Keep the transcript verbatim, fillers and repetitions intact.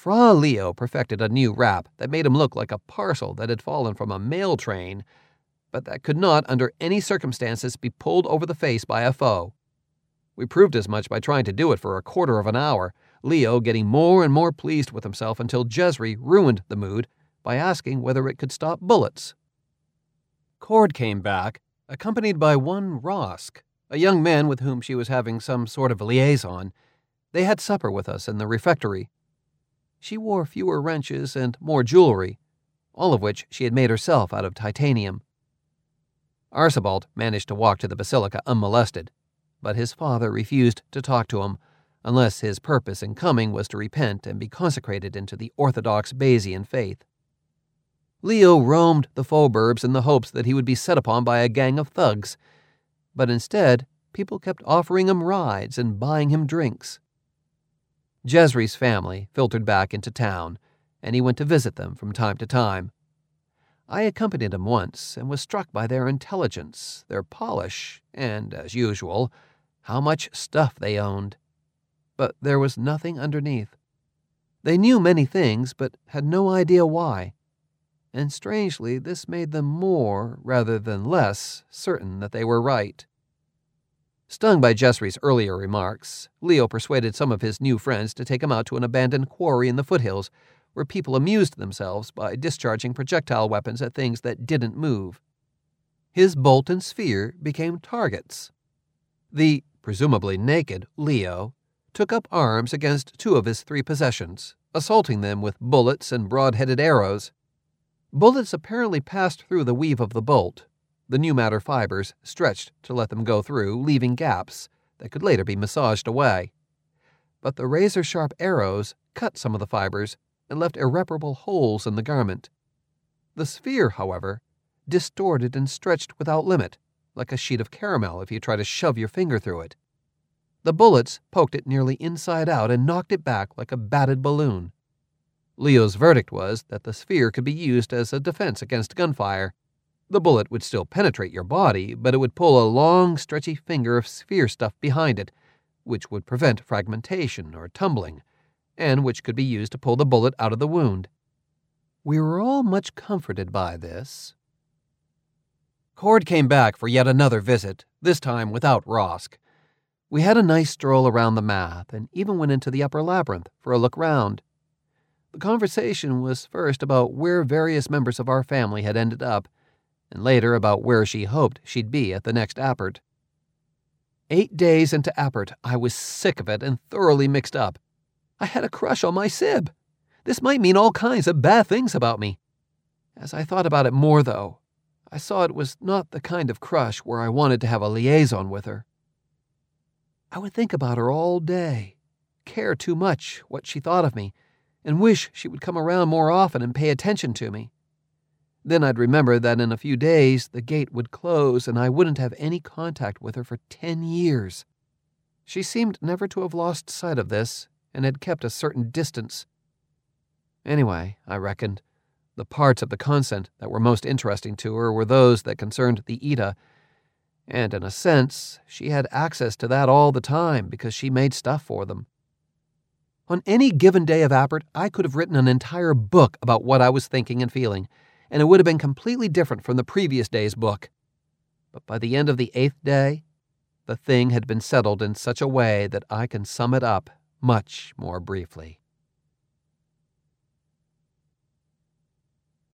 Fra Leo perfected a new rap that made him look like a parcel that had fallen from a mail train, but that could not, under any circumstances, be pulled over the face by a foe. We proved as much by trying to do it for a quarter of an hour, Leo getting more and more pleased with himself until Jesry ruined the mood by asking whether it could stop bullets. Cord came back, accompanied by one Rosk, a young man with whom she was having some sort of liaison. They had supper with us in the refectory. She wore fewer wrenches and more jewelry, all of which she had made herself out of titanium. Archibald managed to walk to the basilica unmolested, but his father refused to talk to him unless his purpose in coming was to repent and be consecrated into the orthodox Bayesian faith. Leo roamed the faubourgs in the hopes that he would be set upon by a gang of thugs, but instead people kept offering him rides and buying him drinks. Jesry's family filtered back into town, and he went to visit them from time to time. I accompanied him once and was struck by their intelligence, their polish, and, as usual, how much stuff they owned. But there was nothing underneath. They knew many things, but had no idea why. And strangely, this made them more, rather than less, certain that they were right. Stung by Jesry's earlier remarks, Leo persuaded some of his new friends to take him out to an abandoned quarry in the foothills, where people amused themselves by discharging projectile weapons at things that didn't move. His bolt and sphere became targets. The, presumably naked, Leo took up arms against two of his three possessions, assaulting them with bullets and broad-headed arrows. Bullets apparently passed through the weave of the bolt. The new matter fibers stretched to let them go through, leaving gaps that could later be massaged away. But the razor-sharp arrows cut some of the fibers and left irreparable holes in the garment. The sphere, however, distorted and stretched without limit, like a sheet of caramel if you try to shove your finger through it. The bullets poked it nearly inside out and knocked it back like a batted balloon. Leo's verdict was that the sphere could be used as a defense against gunfire. The bullet would still penetrate your body, but it would pull a long, stretchy finger of sphere stuff behind it, which would prevent fragmentation or tumbling, and which could be used to pull the bullet out of the wound. We were all much comforted by this. Cord came back for yet another visit, this time without Rosk. We had a nice stroll around the Math, and even went into the upper labyrinth for a look round. The conversation was first about where various members of our family had ended up, and later about where she hoped she'd be at the next Appert. Eight days into Appert, I was sick of it and thoroughly mixed up. I had a crush on my Sib. This might mean all kinds of bad things about me. As I thought about it more, though, I saw it was not the kind of crush where I wanted to have a liaison with her. I would think about her all day, care too much what she thought of me, and wish she would come around more often and pay attention to me. Then I'd remember that in a few days the gate would close and I wouldn't have any contact with her for ten years. She seemed never to have lost sight of this and had kept a certain distance. Anyway, I reckoned, the parts of the consent that were most interesting to her were those that concerned the Ida, and in a sense, she had access to that all the time because she made stuff for them. On any given day of Appert, I could have written an entire book about what I was thinking and feeling, and it would have been completely different from the previous day's book. But by the end of the eighth day, the thing had been settled in such a way that I can sum it up much more briefly.